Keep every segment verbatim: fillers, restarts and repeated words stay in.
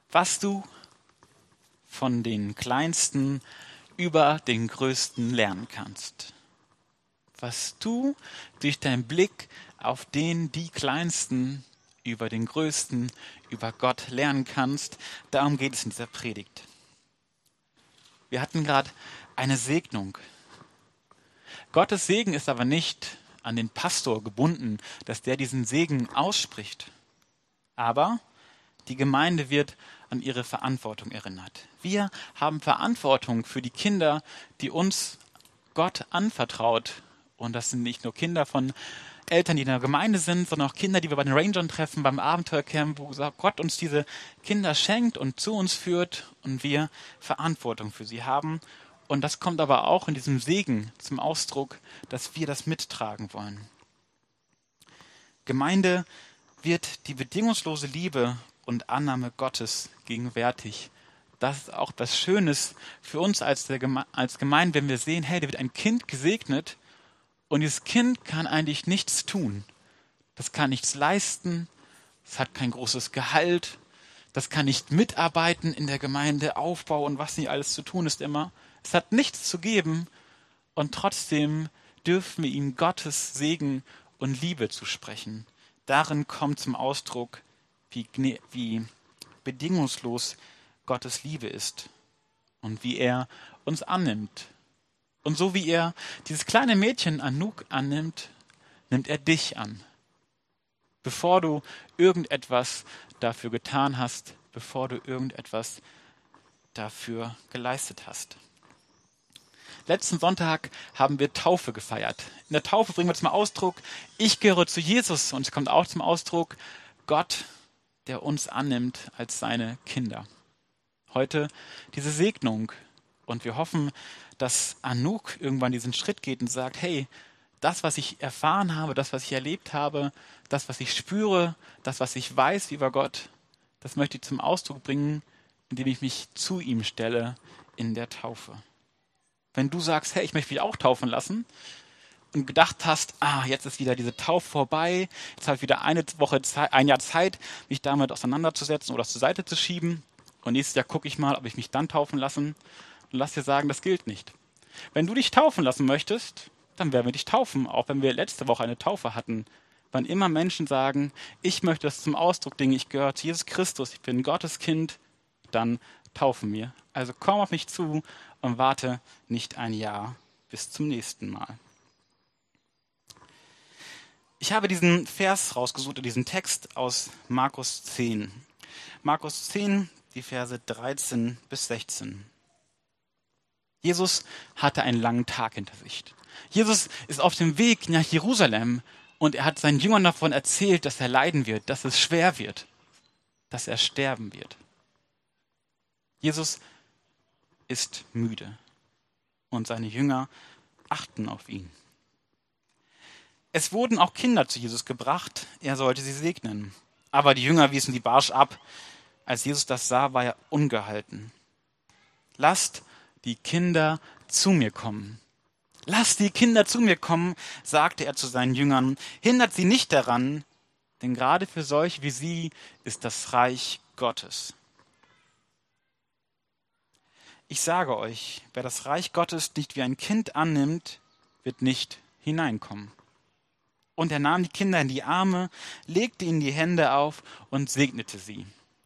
was du von den Kleinsten über den Größten lernen kannst. Was du durch deinen Blick auf den, die Kleinsten über den Größten, über Gott lernen kannst, darum geht es in dieser Predigt. Wir hatten gerade eine Segnung. Gottes Segen ist aber nicht an den Pastor gebunden, dass der diesen Segen ausspricht. Aber die Gemeinde wird an ihre Verantwortung erinnert. Wir haben Verantwortung für die Kinder, die uns Gott anvertraut. Und das sind nicht nur Kinder von Eltern, die in der Gemeinde sind, sondern auch Kinder, die wir bei den Rangern treffen, beim Abenteuercamp, wo Gott uns diese Kinder schenkt und zu uns führt und wir Verantwortung für sie haben. Und das kommt aber auch in diesem Segen zum Ausdruck, dass wir das mittragen wollen. Gemeinde wird die bedingungslose Liebe und Annahme Gottes gegenwärtig. Das ist auch was Schönes für uns als, der Geme- als Gemeinde, wenn wir sehen, hey, da wird ein Kind gesegnet und dieses Kind kann eigentlich nichts tun. Das kann nichts leisten, es hat kein großes Gehalt, das kann nicht mitarbeiten in der Gemeinde, Aufbau und was nicht alles zu tun ist immer. Es hat nichts zu geben und trotzdem dürfen wir ihm Gottes Segen und Liebe zusprechen. Darin kommt zum Ausdruck, wie, wie bedingungslos Gottes Liebe ist und wie er uns annimmt. Und so wie er dieses kleine Mädchen Anouk annimmt, nimmt er dich an. Bevor du irgendetwas dafür getan hast, bevor du irgendetwas dafür geleistet hast. Letzten Sonntag haben wir Taufe gefeiert. In der Taufe bringen wir zum Ausdruck, ich gehöre zu Jesus. Und es kommt auch zum Ausdruck, Gott, der uns annimmt als seine Kinder. Heute diese Segnung. Und wir hoffen, dass Anouk irgendwann diesen Schritt geht und sagt, hey, das, was ich erfahren habe, das, was ich erlebt habe, das, was ich spüre, das, was ich weiß über Gott, das möchte ich zum Ausdruck bringen, indem ich mich zu ihm stelle in der Taufe. Wenn du sagst, hey, ich möchte mich auch taufen lassen und gedacht hast, ah, jetzt ist wieder diese Taufe vorbei, jetzt habe ich wieder eine Woche Zeit, ein Jahr Zeit, mich damit auseinanderzusetzen oder das zur Seite zu schieben und nächstes Jahr gucke ich mal, ob ich mich dann taufen lassen und lass dir sagen, das gilt nicht. Wenn du dich taufen lassen möchtest, dann werden wir dich taufen, auch wenn wir letzte Woche eine Taufe hatten. Wann immer Menschen sagen, ich möchte das zum Ausdruck bringen, ich gehöre zu Jesus Christus, ich bin Gottes Kind, dann taufen wir. Also komm auf mich zu und warte nicht ein Jahr bis zum nächsten Mal. Ich habe diesen Vers rausgesucht, diesen Text aus Markus zehn. Markus zehn, die Verse dreizehn bis sechzehn. Jesus hatte einen langen Tag hinter sich. Jesus ist auf dem Weg nach Jerusalem und er hat seinen Jüngern davon erzählt, dass er leiden wird, dass es schwer wird, dass er sterben wird. Jesus ist müde und seine Jünger achten auf ihn. Es wurden auch Kinder zu Jesus gebracht, er sollte sie segnen. Aber die Jünger wiesen sie barsch ab. Als Jesus das sah, war er ungehalten. Lasst die Kinder zu mir kommen. Lasst die Kinder zu mir kommen, sagte er zu seinen Jüngern. Hindert sie nicht daran, denn gerade für solche wie sie ist das Reich Gottes. Ich sage euch, wer das Reich Gottes nicht wie ein Kind annimmt, wird nicht hineinkommen. Und er nahm die Kinder in die Arme, legte ihnen die Hände auf und segnete sie.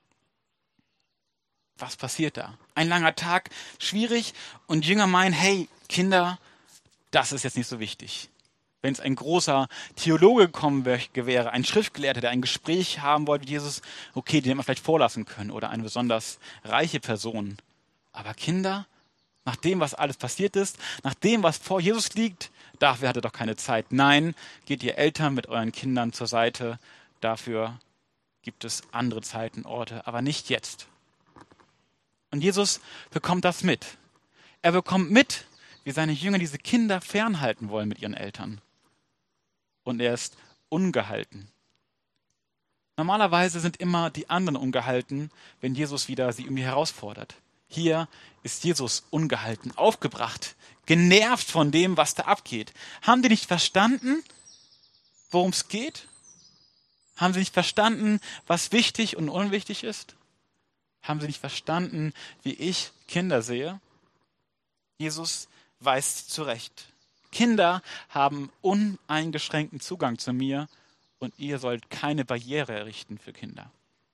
Was passiert da? Ein langer Tag, schwierig und Jünger meinen, hey, Kinder, das ist jetzt nicht so wichtig. Wenn es ein großer Theologe gekommen wäre, ein Schriftgelehrter, der ein Gespräch haben wollte mit Jesus, okay, den hätte man vielleicht vorlassen können oder eine besonders reiche Person. Aber Kinder, nach dem, was alles passiert ist, nach dem, was vor Jesus liegt, dafür hat er doch keine Zeit. Nein, geht ihr Eltern mit euren Kindern zur Seite, dafür gibt es andere Zeiten, Orte, aber nicht jetzt. Und Jesus bekommt das mit. Er bekommt mit, wie seine Jünger diese Kinder fernhalten wollen mit ihren Eltern. Und er ist ungehalten. Normalerweise sind immer die anderen ungehalten, wenn Jesus wieder sie irgendwie herausfordert. Hier ist Jesus ungehalten, aufgebracht, genervt von dem, was da abgeht. Haben die nicht verstanden, worum es geht? Haben sie nicht verstanden, was wichtig und unwichtig ist? Haben sie nicht verstanden, wie ich Kinder sehe? Jesus weist zurecht. Kinder haben uneingeschränkten Zugang zu mir und ihr sollt keine Barriere errichten für Kinder.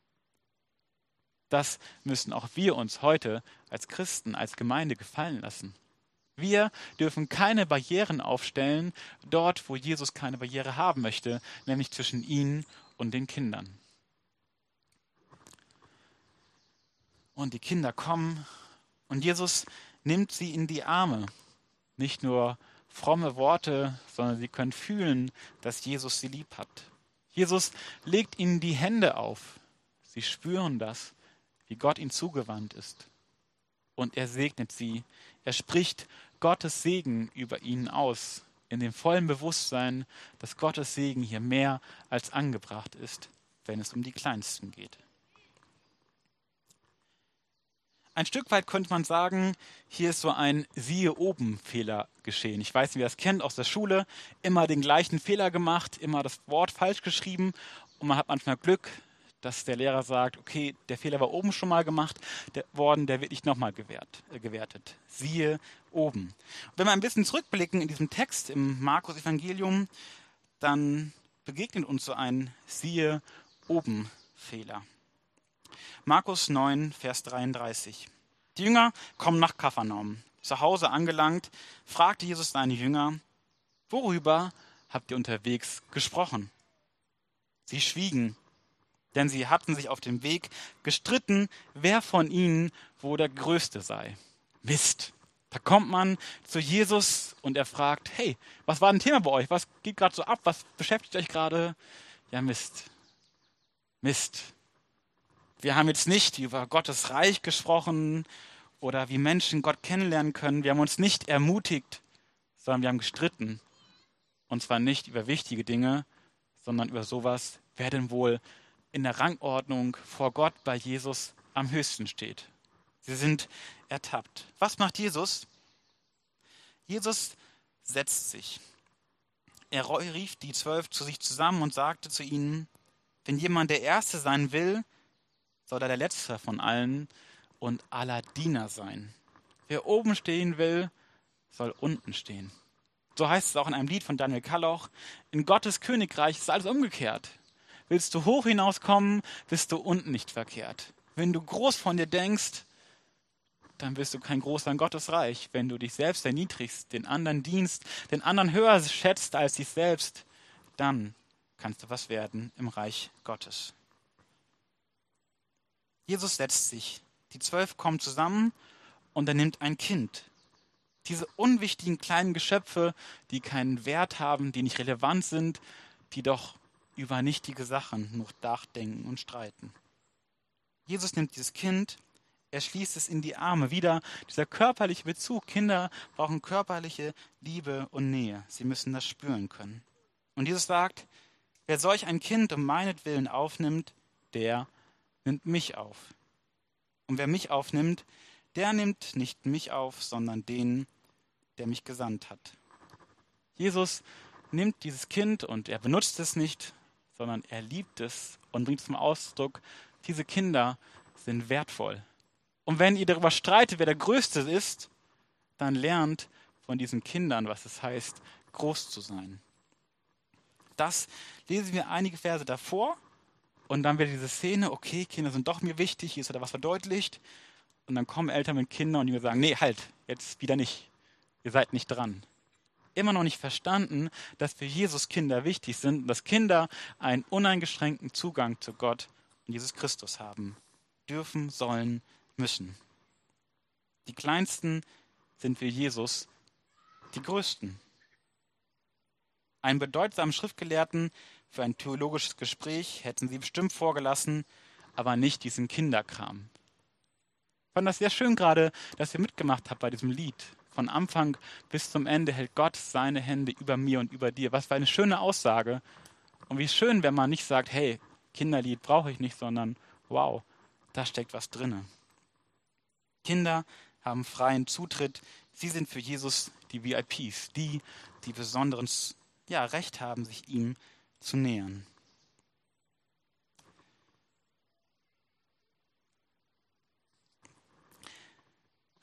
Das müssen auch wir uns heute als Christen, als Gemeinde gefallen lassen. Wir dürfen keine Barrieren aufstellen, dort, wo Jesus keine Barriere haben möchte, nämlich zwischen ihnen und den Kindern. Und die Kinder kommen und Jesus nimmt sie in die Arme. Nicht nur fromme Worte, sondern sie können fühlen, dass Jesus sie lieb hat. Jesus legt ihnen die Hände auf. Sie spüren das, wie Gott ihnen zugewandt ist. Und er segnet sie. Er spricht Gottes Segen über ihnen aus, in dem vollen Bewusstsein, dass Gottes Segen hier mehr als angebracht ist, wenn es um die Kleinsten geht. Ein Stück weit könnte man sagen, hier ist so ein Siehe-oben-Fehler geschehen. Ich weiß nicht, wer das kennt aus der Schule. Immer den gleichen Fehler gemacht, immer das Wort falsch geschrieben. Und man hat manchmal Glück, dass der Lehrer sagt, okay, der Fehler war oben schon mal gemacht der, worden, der wird nicht nochmal gewährt, äh, gewertet. Siehe oben. Und wenn wir ein bisschen zurückblicken in diesem Text im Markus-Evangelium, dann begegnet uns so ein Siehe-oben-Fehler. Markus neun, Vers dreiunddreißig. Die Jünger kommen nach Kapharnaum. Zu Hause angelangt, fragte Jesus seine Jünger, worüber habt ihr unterwegs gesprochen? Sie schwiegen, denn sie hatten sich auf dem Weg gestritten, wer von ihnen wohl der Größte sei. Mist. Da kommt man zu Jesus und er fragt, hey, was war denn Thema bei euch? Was geht gerade so ab? Was beschäftigt euch gerade? Ja, Mist. Mist. Wir haben jetzt nicht über Gottes Reich gesprochen oder wie Menschen Gott kennenlernen können. Wir haben uns nicht ermutigt, sondern wir haben gestritten. Und zwar nicht über wichtige Dinge, sondern über sowas, wer denn wohl in der Rangordnung vor Gott bei Jesus am höchsten steht. Sie sind ertappt. Was macht Jesus? Jesus setzt sich. Er rief die Zwölf zu sich zusammen und sagte zu ihnen, wenn jemand der Erste sein will, soll er der Letzte von allen und aller Diener sein. Wer oben stehen will, soll unten stehen. So heißt es auch in einem Lied von Daniel Kalloch, in Gottes Königreich ist alles umgekehrt. Willst du hoch hinauskommen, bist du unten nicht verkehrt. Wenn du groß von dir denkst, dann bist du kein Großer in Gottes Reich. Wenn du dich selbst erniedrigst, den anderen dienst, den anderen höher schätzt als dich selbst, dann kannst du was werden im Reich Gottes. Jesus setzt sich. Die Zwölf kommen zusammen und er nimmt ein Kind. Diese unwichtigen kleinen Geschöpfe, die keinen Wert haben, die nicht relevant sind, die doch über nichtige Sachen noch nachdenken und streiten. Jesus nimmt dieses Kind, er schließt es in die Arme. Wieder dieser körperliche Bezug. Kinder brauchen körperliche Liebe und Nähe. Sie müssen das spüren können. Und Jesus sagt, wer solch ein Kind um meinetwillen aufnimmt, der nimmt mich auf. Und wer mich aufnimmt, der nimmt nicht mich auf, sondern den, der mich gesandt hat. Jesus nimmt dieses Kind und er benutzt es nicht, sondern er liebt es und bringt zum Ausdruck, diese Kinder sind wertvoll. Und wenn ihr darüber streitet, wer der Größte ist, dann lernt von diesen Kindern, was es heißt, groß zu sein. Das lesen wir einige Verse davor und dann wird diese Szene, okay, Kinder sind doch mir wichtig, hier ist da was verdeutlicht. Und dann kommen Eltern mit Kindern und die sagen, nee, halt, jetzt wieder nicht. Ihr seid nicht dran. Immer noch nicht verstanden, dass für Jesus Kinder wichtig sind und dass Kinder einen uneingeschränkten Zugang zu Gott und Jesus Christus haben. Dürfen, sollen, müssen. Die Kleinsten sind für Jesus die Größten. Einen bedeutsamen Schriftgelehrten für ein theologisches Gespräch hätten sie bestimmt vorgelassen, aber nicht diesen Kinderkram. Ich fand das sehr schön gerade, dass ihr mitgemacht habt bei diesem Lied. Von Anfang bis zum Ende hält Gott seine Hände über mir und über dir. Was für eine schöne Aussage. Und wie schön, wenn man nicht sagt, hey, Kinderlied brauche ich nicht, sondern wow, da steckt was drin. Kinder haben freien Zutritt. Sie sind für Jesus die V I Ps, die, die besonderen ja, Recht haben, sich ihm zu nähern.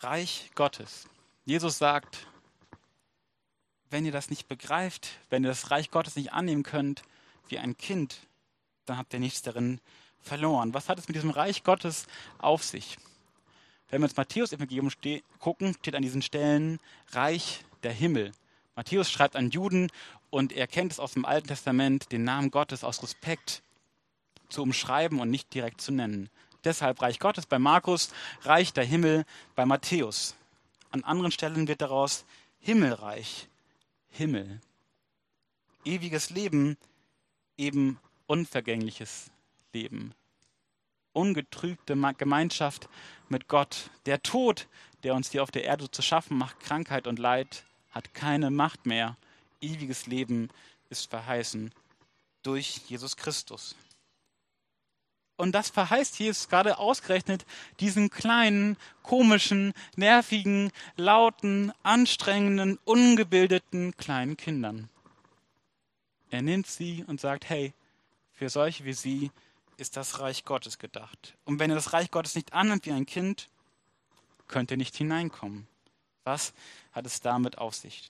Reich Gottes. Jesus sagt, wenn ihr das nicht begreift, wenn ihr das Reich Gottes nicht annehmen könnt wie ein Kind, dann habt ihr nichts darin verloren. Was hat es mit diesem Reich Gottes auf sich? Wenn wir ins Matthäus-Evangelium ste- gucken, steht an diesen Stellen Reich der Himmel. Matthäus schreibt an Juden und er kennt es aus dem Alten Testament, den Namen Gottes aus Respekt zu umschreiben und nicht direkt zu nennen. Deshalb Reich Gottes bei Markus, Reich der Himmel bei Matthäus. An anderen Stellen wird daraus Himmelreich, Himmel. Ewiges Leben, eben unvergängliches Leben. Ungetrübte Gemeinschaft mit Gott. Der Tod, der uns hier auf der Erde zu schaffen macht, Krankheit und Leid, hat keine Macht mehr. Ewiges Leben ist verheißen durch Jesus Christus. Und das verheißt Jesus gerade ausgerechnet diesen kleinen, komischen, nervigen, lauten, anstrengenden, ungebildeten kleinen Kindern. Er nimmt sie und sagt, hey, für solche wie sie ist das Reich Gottes gedacht. Und wenn ihr das Reich Gottes nicht annimmt wie ein Kind, könnt ihr nicht hineinkommen. Was hat es damit auf sich?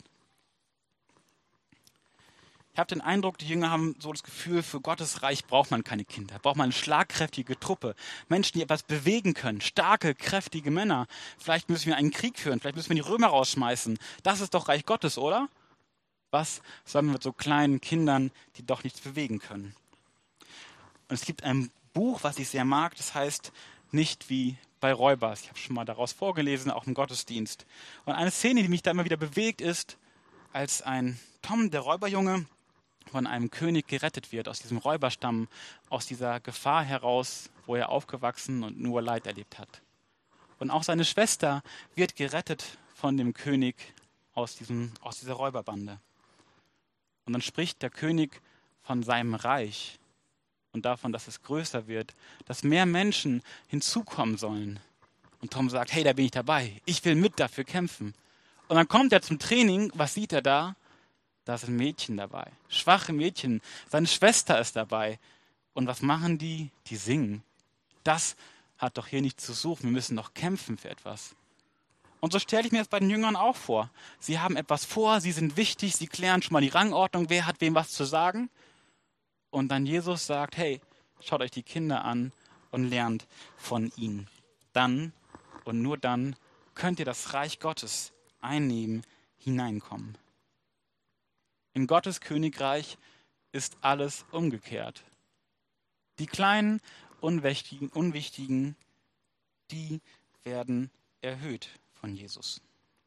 Ich habe den Eindruck, die Jünger haben so das Gefühl, für Gottes Reich braucht man keine Kinder, braucht man eine schlagkräftige Truppe, Menschen, die etwas bewegen können, starke, kräftige Männer. Vielleicht müssen wir einen Krieg führen, vielleicht müssen wir die Römer rausschmeißen. Das ist doch Reich Gottes, oder? Was sollen wir mit so kleinen Kindern, die doch nichts bewegen können? Und es gibt ein Buch, was ich sehr mag, das heißt Nicht wie bei Räubers. Ich habe schon mal daraus vorgelesen, auch im Gottesdienst. Und eine Szene, die mich da immer wieder bewegt, ist, als ein Tom, der Räuberjunge, von einem König gerettet wird, aus diesem Räuberstamm, aus dieser Gefahr heraus, wo er aufgewachsen und nur Leid erlebt hat. Und auch seine Schwester wird gerettet von dem König aus, diesem, aus dieser Räuberbande. Und dann spricht der König von seinem Reich und davon, dass es größer wird, dass mehr Menschen hinzukommen sollen. Und Tom sagt, hey, da bin ich dabei, ich will mit dafür kämpfen. Und dann kommt er zum Training, was sieht er da? Da sind Mädchen dabei, schwache Mädchen. Seine Schwester ist dabei. Und was machen die? Die singen. Das hat doch hier nichts zu suchen. Wir müssen doch kämpfen für etwas. Und so stelle ich mir das bei den Jüngern auch vor. Sie haben etwas vor, sie sind wichtig, sie klären schon mal die Rangordnung, wer hat wem was zu sagen. Und dann Jesus sagt, hey, schaut euch die Kinder an und lernt von ihnen. Dann und nur dann könnt ihr das Reich Gottes einnehmen, hineinkommen. In Gottes Königreich ist alles umgekehrt. Die kleinen, unwichtigen, unwichtigen, die werden erhöht von Jesus.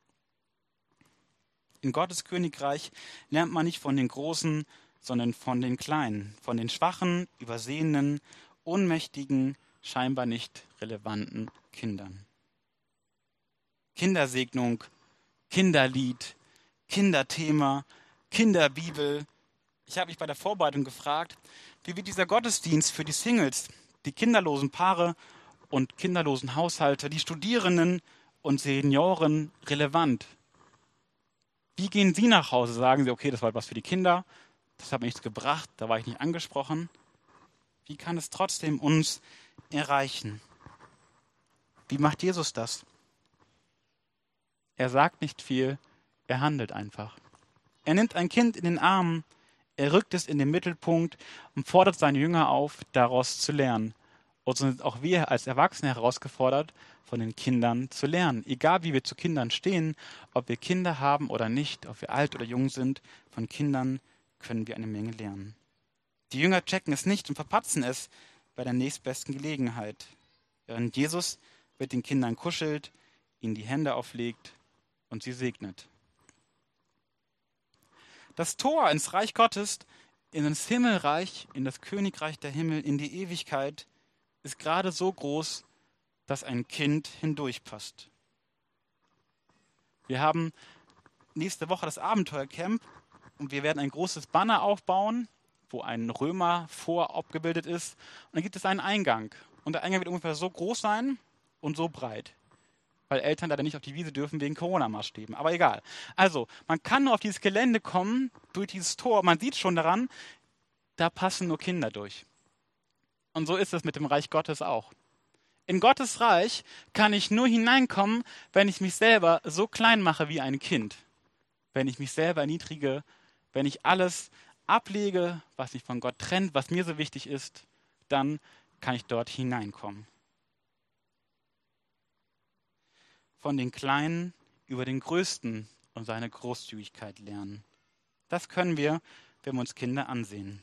In Gottes Königreich lernt man nicht von den Großen, sondern von den Kleinen, von den schwachen, übersehenen, ohnmächtigen, scheinbar nicht relevanten Kindern. Kindersegnung, Kinderlied, Kinderthema, Kinderbibel. Ich habe mich bei der Vorbereitung gefragt, wie wird dieser Gottesdienst für die Singles, die kinderlosen Paare und kinderlosen Haushalte, die Studierenden und Senioren relevant? Wie gehen Sie nach Hause? Sagen Sie, okay, das war etwas für die Kinder, das hat mir nichts gebracht, da war ich nicht angesprochen. Wie kann es trotzdem uns erreichen? Wie macht Jesus das? Er sagt nicht viel, er handelt einfach. Er nimmt ein Kind in den Arm, er rückt es in den Mittelpunkt und fordert seine Jünger auf, daraus zu lernen. Und so sind auch wir als Erwachsene herausgefordert, von den Kindern zu lernen. Egal wie wir zu Kindern stehen, ob wir Kinder haben oder nicht, ob wir alt oder jung sind, von Kindern können wir eine Menge lernen. Die Jünger checken es nicht und verpatzen es bei der nächstbesten Gelegenheit. Während Jesus mit den Kindern kuschelt, ihnen die Hände auflegt und sie segnet. Das Tor ins Reich Gottes, in das Himmelreich, in das Königreich der Himmel, in die Ewigkeit, ist gerade so groß, dass ein Kind hindurchpasst. Wir haben nächste Woche das Abenteuercamp und wir werden ein großes Banner aufbauen, wo ein Römer vor abgebildet ist. Und dann gibt es einen Eingang. Und der Eingang wird ungefähr so groß sein und so breit. Weil Eltern leider nicht auf die Wiese dürfen wegen Corona-Maßstäben. Aber egal. Also, man kann nur auf dieses Gelände kommen, durch dieses Tor. Man sieht schon daran, da passen nur Kinder durch. Und so ist es mit dem Reich Gottes auch. In Gottes Reich kann ich nur hineinkommen, wenn ich mich selber so klein mache wie ein Kind. Wenn ich mich selber erniedrige, wenn ich alles ablege, was mich von Gott trennt, was mir so wichtig ist, dann kann ich dort hineinkommen. Von den Kleinen über den Größten und seine Großzügigkeit lernen. Das können wir, wenn wir uns Kinder ansehen.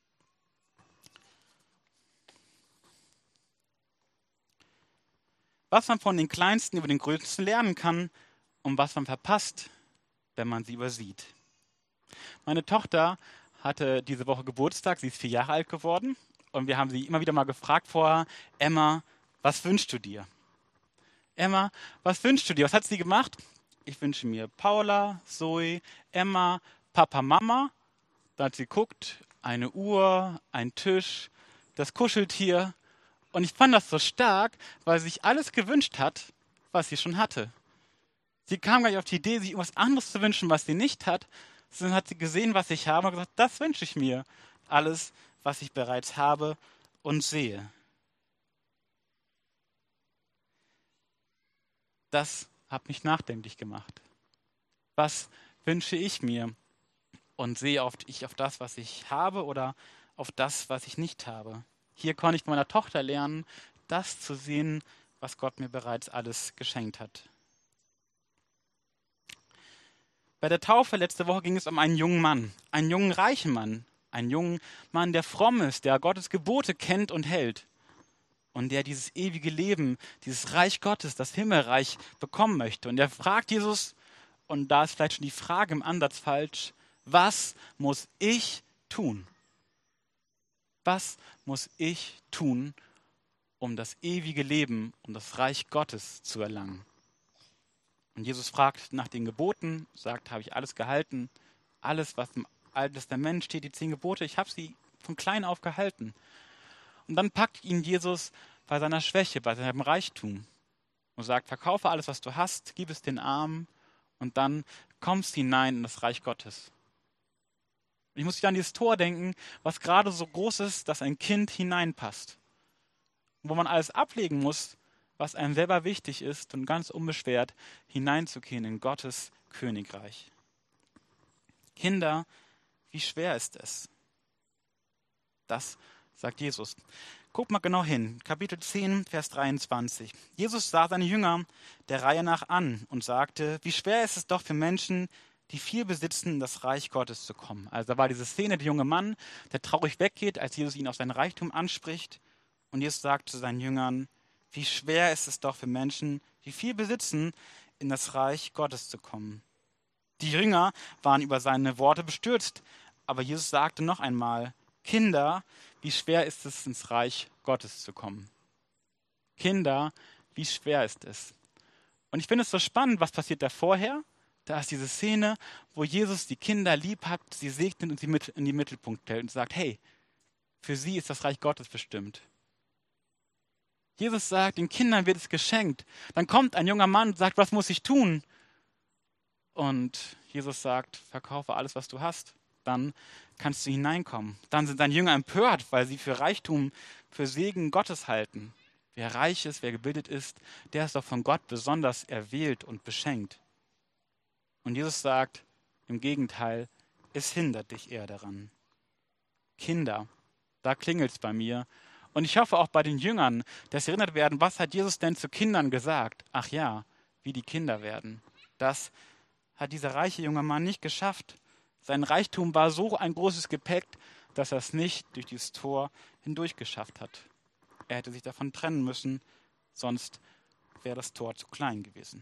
Was man von den Kleinsten über den Größten lernen kann und was man verpasst, wenn man sie übersieht. Meine Tochter hatte diese Woche Geburtstag, sie ist vier Jahre alt geworden und wir haben sie immer wieder mal gefragt vorher, Emma, was wünschst du dir? Emma, was wünschst du dir? Was hat sie gemacht? Ich wünsche mir Paula, Zoe, Emma, Papa, Mama. Dann hat sie geguckt, eine Uhr, ein Tisch, das Kuscheltier. Und ich fand das so stark, weil sie sich alles gewünscht hat, was sie schon hatte. Sie kam gar nicht auf die Idee, sich irgendwas anderes zu wünschen, was sie nicht hat, sondern hat sie gesehen, was ich habe und gesagt, das wünsche ich mir. Alles, was ich bereits habe und sehe. Das hat mich nachdenklich gemacht. Was wünsche ich mir? Und sehe oft ich auf das, was ich habe oder auf das, was ich nicht habe. Hier konnte ich von meiner Tochter lernen, das zu sehen, was Gott mir bereits alles geschenkt hat. Bei der Taufe letzte Woche ging es um einen jungen Mann, einen jungen reichen Mann, einen jungen Mann, der fromm ist, der Gottes Gebote kennt und hält und der dieses ewige Leben, dieses Reich Gottes, das Himmelreich bekommen möchte. Und er fragt Jesus, und da ist vielleicht schon die Frage im Ansatz falsch, was muss ich tun? Was muss ich tun, um das ewige Leben, um das Reich Gottes zu erlangen? Und Jesus fragt nach den Geboten, sagt, habe ich alles gehalten? Alles, was im Alten Testament steht, die zehn Gebote, ich habe sie von klein auf gehalten. Und dann packt ihn Jesus bei seiner Schwäche, bei seinem Reichtum und sagt, verkaufe alles, was du hast, gib es den Armen und dann kommst hinein in das Reich Gottes. Und ich muss wieder an dieses Tor denken, was gerade so groß ist, dass ein Kind hineinpasst. Wo man alles ablegen muss, was einem selber wichtig ist und ganz unbeschwert hineinzugehen in Gottes Königreich. Kinder, wie schwer ist es? Das sagt Jesus. Guck mal genau hin, Kapitel zehn, Vers dreiundzwanzig. Jesus sah seine Jünger der Reihe nach an und sagte, wie schwer ist es doch für Menschen, die viel besitzen, in das Reich Gottes zu kommen. Also da war diese Szene, der junge Mann, der traurig weggeht, als Jesus ihn auf sein Reichtum anspricht. Und Jesus sagt zu seinen Jüngern, wie schwer ist es doch für Menschen, die viel besitzen, in das Reich Gottes zu kommen. Die Jünger waren über seine Worte bestürzt, aber Jesus sagte noch einmal, Kinder, wie schwer ist es, ins Reich Gottes zu kommen. Kinder, wie schwer ist es. Und ich finde es so spannend, was passiert da vorher? Da ist diese Szene, wo Jesus die Kinder lieb hat, sie segnet und sie mit in den Mittelpunkt stellt und sagt, hey, für sie ist das Reich Gottes bestimmt. Jesus sagt, den Kindern wird es geschenkt. Dann kommt ein junger Mann und sagt, was muss ich tun? Und Jesus sagt, verkaufe alles, was du hast. Dann kannst du hineinkommen. Dann sind seine Jünger empört, weil sie für Reichtum, für Segen Gottes halten. Wer reich ist, wer gebildet ist, der ist doch von Gott besonders erwählt und beschenkt. Und Jesus sagt, im Gegenteil, es hindert dich eher daran. Kinder, da klingelt es bei mir. Und ich hoffe auch bei den Jüngern, dass sie erinnert werden, was hat Jesus denn zu Kindern gesagt? Ach ja, wie die Kinder werden. Das hat dieser reiche junge Mann nicht geschafft. Sein Reichtum war so ein großes Gepäck, dass er es nicht durch dieses Tor hindurch geschafft hat. Er hätte sich davon trennen müssen, sonst wäre das Tor zu klein gewesen.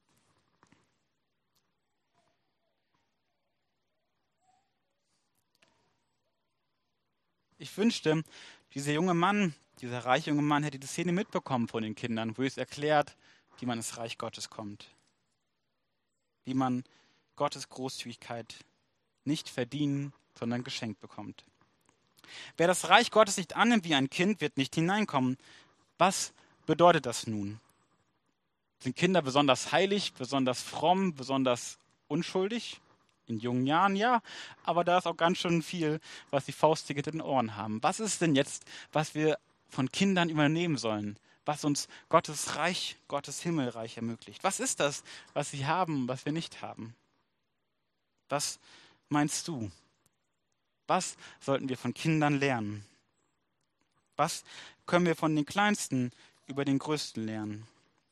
Ich wünschte, dieser junge Mann, dieser reiche junge Mann hätte die Szene mitbekommen von den Kindern, wo es erklärt, wie man ins Reich Gottes kommt. Wie man Gottes Großzügigkeit nicht verdienen, sondern geschenkt bekommt. Wer das Reich Gottes nicht annimmt wie ein Kind, wird nicht hineinkommen. Was bedeutet das nun? Sind Kinder besonders heilig, besonders fromm, besonders unschuldig? In jungen Jahren ja, aber da ist auch ganz schön viel, was die Faustdicke in den Ohren haben. Was ist denn jetzt, was wir von Kindern übernehmen sollen? was uns Gottes Reich, Gottes Himmelreich ermöglicht. Was ist das, was sie haben, was wir nicht haben? Was meinst du? Was sollten wir von Kindern lernen? Was können wir von den Kleinsten über den Größten lernen?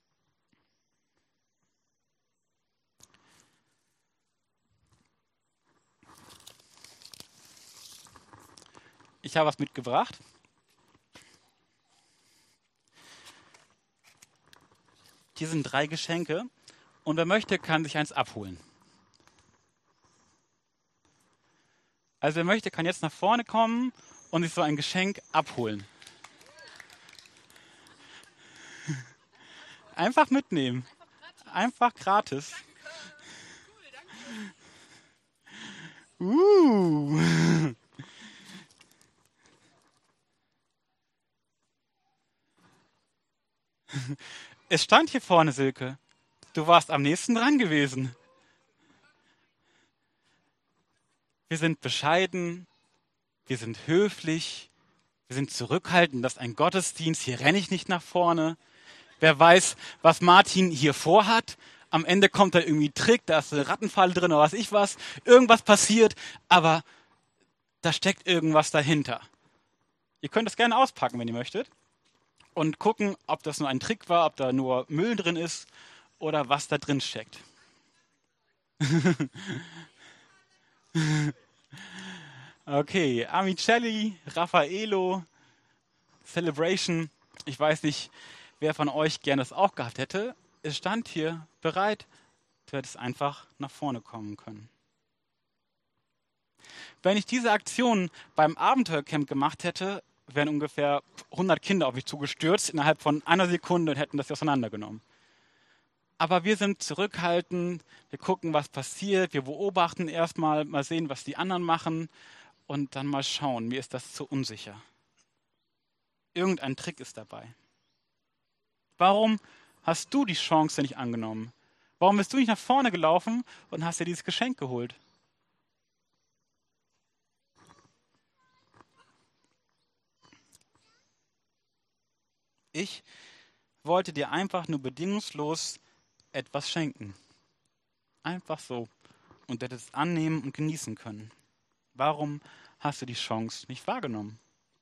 Ich habe was mitgebracht. Hier sind drei Geschenke und wer möchte, kann sich eins abholen. Also wer möchte, kann jetzt nach vorne kommen und sich so ein Geschenk abholen. Einfach mitnehmen. Einfach gratis. Uh. Es stand hier vorne, Silke. Du warst am nächsten dran gewesen. Wir sind bescheiden, wir sind höflich, wir sind zurückhaltend. Das ist ein Gottesdienst, hier renne ich nicht nach vorne. Wer weiß, was Martin hier vorhat. Am Ende kommt da irgendwie ein Trick, da ist eine Rattenfalle drin oder was ich was. Irgendwas passiert, aber da steckt irgendwas dahinter. Ihr könnt das gerne auspacken, wenn ihr möchtet. Und gucken, ob das nur ein Trick war, ob da nur Müll drin ist oder was da drin steckt. Okay, Amicelli, Raffaello, Celebration. Ich weiß nicht, wer von euch gerne das auch gehabt hätte. Es stand hier bereit, du hättest einfach nach vorne kommen können. Wenn ich diese Aktion beim Abenteuercamp gemacht hätte, wären ungefähr hundert Kinder auf mich zugestürzt innerhalb von einer Sekunde und hätten das auseinandergenommen. Aber wir sind zurückhaltend, wir gucken, was passiert, wir beobachten erstmal, mal sehen, was die anderen machen und dann mal schauen. Mir ist das zu unsicher. Irgendein Trick ist dabei. Warum hast du die Chance nicht angenommen? Warum bist du nicht nach vorne gelaufen und hast dir dieses Geschenk geholt? Ich wollte dir einfach nur bedingungslos etwas schenken. Einfach so. Und du hättest es annehmen und genießen können. Warum hast du die Chance nicht wahrgenommen?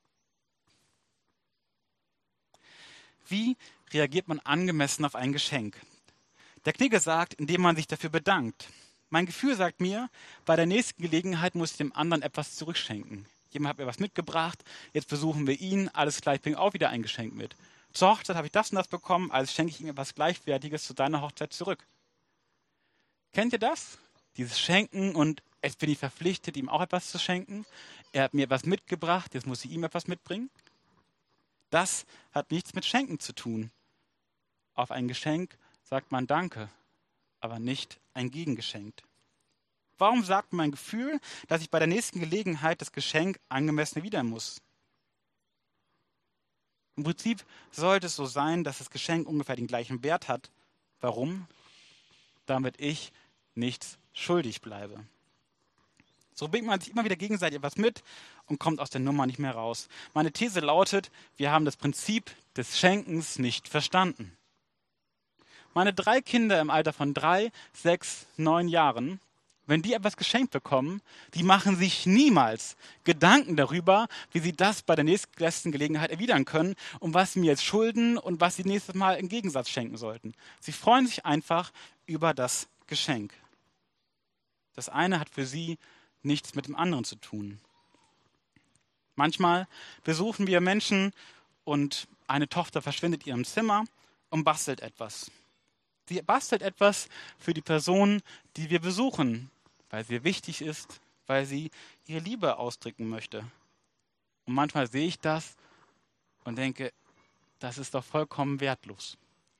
Wie reagiert man angemessen auf ein Geschenk? Der Knigge sagt, indem man sich dafür bedankt. Mein Gefühl sagt mir, bei der nächsten Gelegenheit muss ich dem anderen etwas zurückschenken. Jemand hat mir was mitgebracht, jetzt besuchen wir ihn, alles gleich, bringe auch wieder ein Geschenk mit. Zur Hochzeit habe ich das und das bekommen, also schenke ich ihm etwas Gleichwertiges zu deiner Hochzeit zurück. Kennt ihr das? Dieses Schenken und jetzt bin ich verpflichtet, ihm auch etwas zu schenken. Er hat mir etwas mitgebracht, jetzt muss ich ihm etwas mitbringen. Das hat nichts mit Schenken zu tun. Auf ein Geschenk sagt man Danke, aber nicht ein Gegengeschenk. Warum sagt mein Gefühl, dass ich bei der nächsten Gelegenheit das Geschenk angemessen erwidern muss? Im Prinzip sollte es so sein, dass das Geschenk ungefähr den gleichen Wert hat. Warum? Damit ich nichts schuldig bleibe. So bringt man sich immer wieder gegenseitig etwas mit und kommt aus der Nummer nicht mehr raus. Meine These lautet, wir haben das Prinzip des Schenkens nicht verstanden. Meine drei Kinder im Alter von drei, sechs, neun Jahren, wenn die etwas geschenkt bekommen, die machen sich niemals Gedanken darüber, wie sie das bei der nächstbesten Gelegenheit erwidern können und was sie mir jetzt schulden und was sie nächstes Mal im Gegensatz schenken sollten. Sie freuen sich einfach über das Geschenk. Das eine hat für sie nichts mit dem anderen zu tun. Manchmal besuchen wir Menschen und eine Tochter verschwindet in ihrem Zimmer und bastelt etwas. Sie bastelt etwas für die Person, die wir besuchen, weil sie wichtig ist, weil sie ihre Liebe ausdrücken möchte. Und manchmal sehe ich das und denke, das ist doch vollkommen wertlos.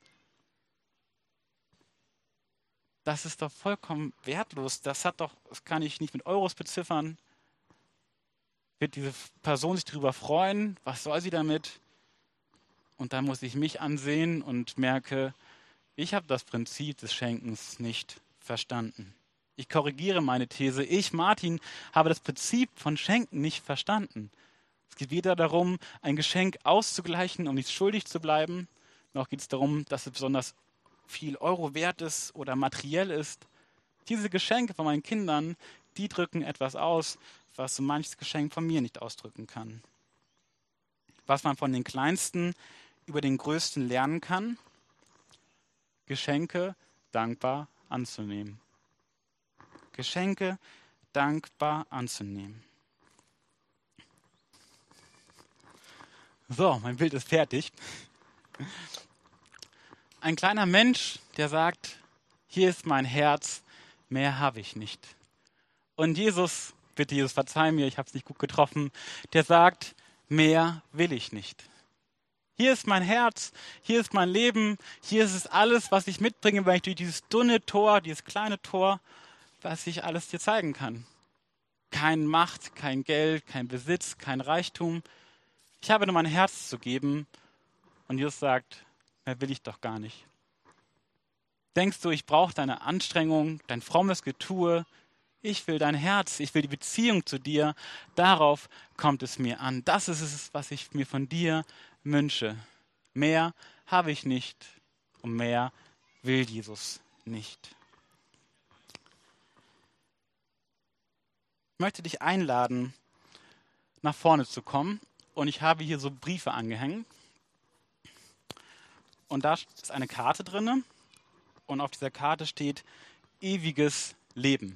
Das ist doch vollkommen wertlos. Das hat doch, das kann ich nicht mit Euros beziffern. Wird diese Person sich darüber freuen? Was soll sie damit? Und dann muss ich mich ansehen und merke, ich habe das Prinzip des Schenkens nicht verstanden. Ich korrigiere meine These. Ich, Martin, habe das Prinzip von Schenken nicht verstanden. Es geht weder darum, ein Geschenk auszugleichen, um nicht schuldig zu bleiben, noch geht es darum, dass es besonders viel Euro wert ist oder materiell ist. Diese Geschenke von meinen Kindern, die drücken etwas aus, was so manches Geschenk von mir nicht ausdrücken kann. Was man von den Kleinsten über den Größten lernen kann, Geschenke dankbar anzunehmen. Geschenke dankbar anzunehmen. So, mein Bild ist fertig. Ein kleiner Mensch, der sagt, hier ist mein Herz, mehr habe ich nicht. Und Jesus, bitte Jesus, verzeih mir, ich habe es nicht gut getroffen, der sagt, mehr will ich nicht. Hier ist mein Herz, hier ist mein Leben, hier ist es alles, was ich mitbringe, weil ich durch dieses dünne Tor, dieses kleine Tor, was ich alles dir zeigen kann. Kein Macht, kein Geld, kein Besitz, kein Reichtum. Ich habe nur mein Herz zu geben. Und Jesus sagt, mehr will ich doch gar nicht. Denkst du, ich brauche deine Anstrengung, dein frommes Getue? Ich will dein Herz, ich will die Beziehung zu dir. Darauf kommt es mir an. Das ist es, was ich mir von dir wünsche. Mehr habe ich nicht und mehr will Jesus nicht. Ich möchte dich einladen, nach vorne zu kommen. Und ich habe hier so Briefe angehängt. Und da ist eine Karte drin. Und auf dieser Karte steht ewiges Leben.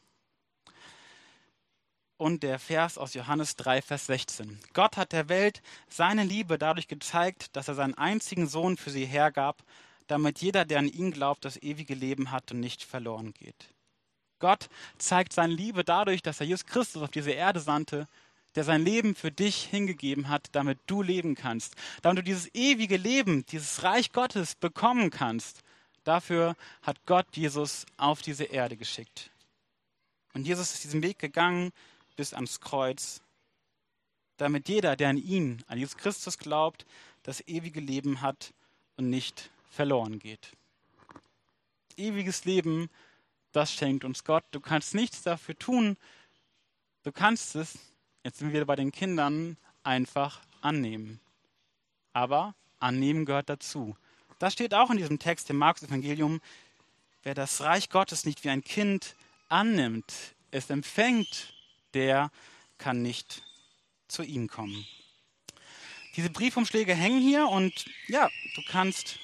Und der Vers aus Johannes drei, Vers sechzehn. Gott hat der Welt seine Liebe dadurch gezeigt, dass er seinen einzigen Sohn für sie hergab, damit jeder, der an ihn glaubt, das ewige Leben hat und nicht verloren geht. Gott zeigt seine Liebe dadurch, dass er Jesus Christus auf diese Erde sandte, der sein Leben für dich hingegeben hat, damit du leben kannst, damit du dieses ewige Leben, dieses Reich Gottes bekommen kannst. Dafür hat Gott Jesus auf diese Erde geschickt. Und Jesus ist diesen Weg gegangen bis ans Kreuz, damit jeder, der an ihn, an Jesus Christus glaubt, das ewige Leben hat und nicht verloren geht. Ewiges Leben, das schenkt uns Gott. Du kannst nichts dafür tun. Du kannst es, jetzt sind wir wieder bei den Kindern, einfach annehmen. Aber annehmen gehört dazu. Das steht auch in diesem Text im Markus-Evangelium. Wer das Reich Gottes nicht wie ein Kind annimmt, es empfängt, der kann nicht zu ihm kommen. Diese Briefumschläge hängen hier und ja, du kannst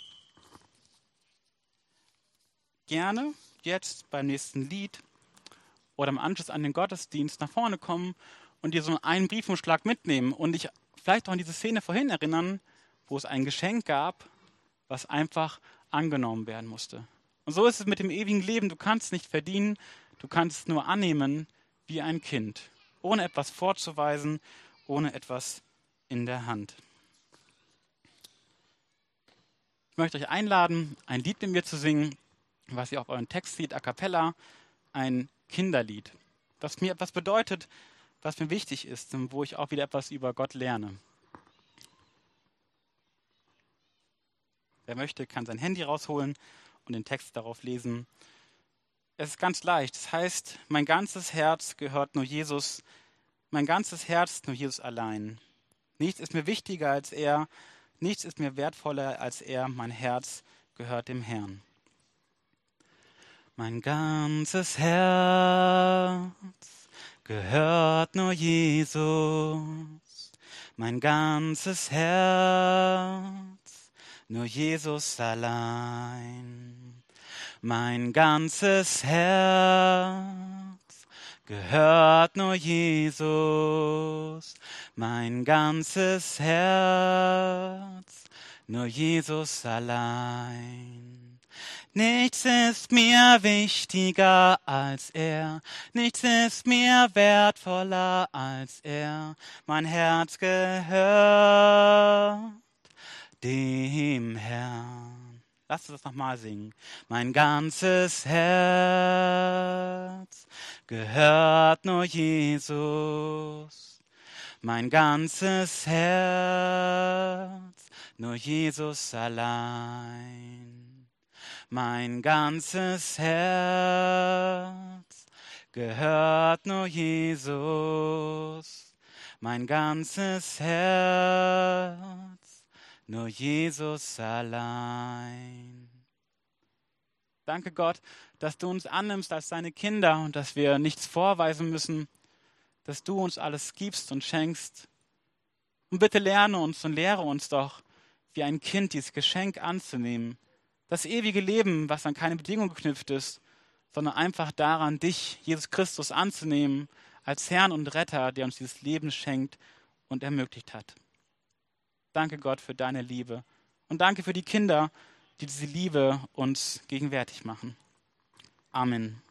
gerne jetzt beim nächsten Lied oder im Anschluss an den Gottesdienst nach vorne kommen und dir so einen Briefumschlag mitnehmen und dich vielleicht auch an diese Szene vorhin erinnern, wo es ein Geschenk gab, was einfach angenommen werden musste. Und so ist es mit dem ewigen Leben. Du kannst es nicht verdienen, du kannst es nur annehmen wie ein Kind, ohne etwas vorzuweisen, ohne etwas in der Hand. Ich möchte euch einladen, ein Lied mit mir zu singen, was ihr auf euren Text seht, a cappella, ein Kinderlied, was mir etwas bedeutet, was mir wichtig ist und wo ich auch wieder etwas über Gott lerne. Wer möchte, kann sein Handy rausholen und den Text darauf lesen. Es ist ganz leicht. Es heißt, mein ganzes Herz gehört nur Jesus, mein ganzes Herz nur Jesus allein. Nichts ist mir wichtiger als er, nichts ist mir wertvoller als er, mein Herz gehört dem Herrn. Mein ganzes Herz gehört nur Jesus, mein ganzes Herz nur Jesus allein. Mein ganzes Herz gehört nur Jesus, mein ganzes Herz nur Jesus allein. Nichts ist mir wichtiger als er, nichts ist mir wertvoller als er. Mein Herz gehört dem Herrn. Lasst uns das nochmal singen. Mein ganzes Herz gehört nur Jesus. Mein ganzes Herz nur Jesus allein. Mein ganzes Herz gehört nur Jesus. Mein ganzes Herz nur Jesus allein. Danke Gott, dass du uns annimmst als deine Kinder und dass wir nichts vorweisen müssen, dass du uns alles gibst und schenkst. Und bitte lerne uns und lehre uns doch, wie ein Kind dieses Geschenk anzunehmen. Das ewige Leben, was an keine Bedingung geknüpft ist, sondern einfach daran, dich, Jesus Christus, anzunehmen als Herrn und Retter, der uns dieses Leben schenkt und ermöglicht hat. Danke Gott für deine Liebe und danke für die Kinder, die diese Liebe uns gegenwärtig machen. Amen.